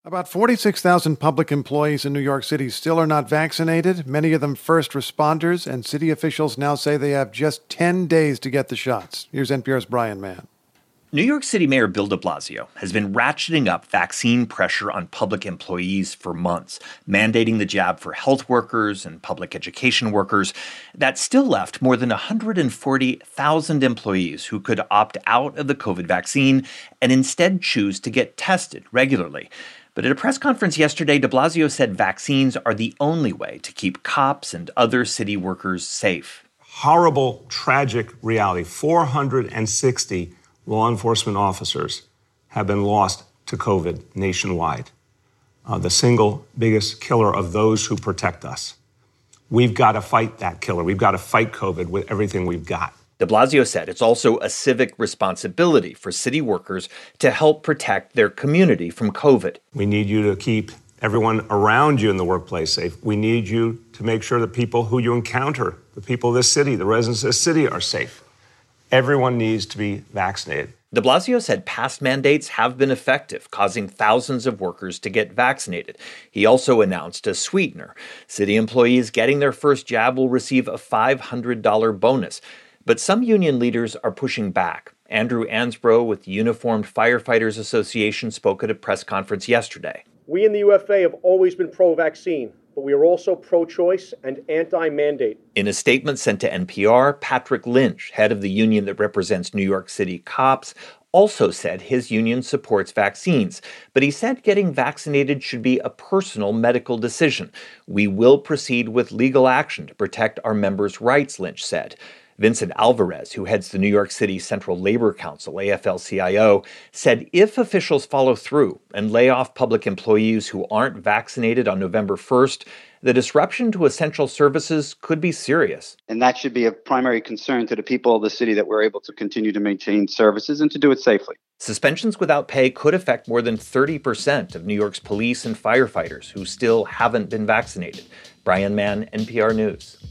About 46,000 public employees in New York City still are not vaccinated, many of them first responders, and city officials now say they have just 10 days to get the shots. Here's NPR's Brian Mann. New York City Mayor Bill de Blasio has been ratcheting up vaccine pressure on public employees for months, mandating the jab for health workers and public education workers. That still left more than 140,000 employees who could opt out of the COVID vaccine and instead choose to get tested regularly. But at a press conference yesterday, de Blasio said vaccines are the only way to keep cops and other city workers safe. Horrible, tragic reality. 460 law enforcement officers have been lost to COVID nationwide, the single biggest killer of those who protect us. We've got to fight that killer. We've got to fight COVID with everything we've got. De Blasio said it's also a civic responsibility for city workers to help protect their community from COVID. We need you to keep everyone around you in the workplace safe. We need you to make sure the people who you encounter, the people of this city, the residents of this city are safe. Everyone needs to be vaccinated. De Blasio said past mandates have been effective, causing thousands of workers to get vaccinated. He also announced a sweetener. City employees getting their first jab will receive a $500 bonus. But some union leaders are pushing back. Andrew Ansbro with the Uniformed Firefighters Association spoke at a press conference yesterday. We in the UFA have always been pro-vaccine, but we are also pro-choice and anti-mandate. In a statement sent to NPR, Patrick Lynch, head of the union that represents New York City cops, also said his union supports vaccines, but he said getting vaccinated should be a personal medical decision. We will proceed with legal action to protect our members' rights, Lynch said. Vincent Alvarez, who heads the New York City Central Labor Council, AFL-CIO, said if officials follow through and lay off public employees who aren't vaccinated on November 1st, the disruption to essential services could be serious. And that should be of primary concern to the people of the city that we're able to continue to maintain services and to do it safely. Suspensions without pay could affect more than 30% of New York's police and firefighters who still haven't been vaccinated. Brian Mann, NPR News.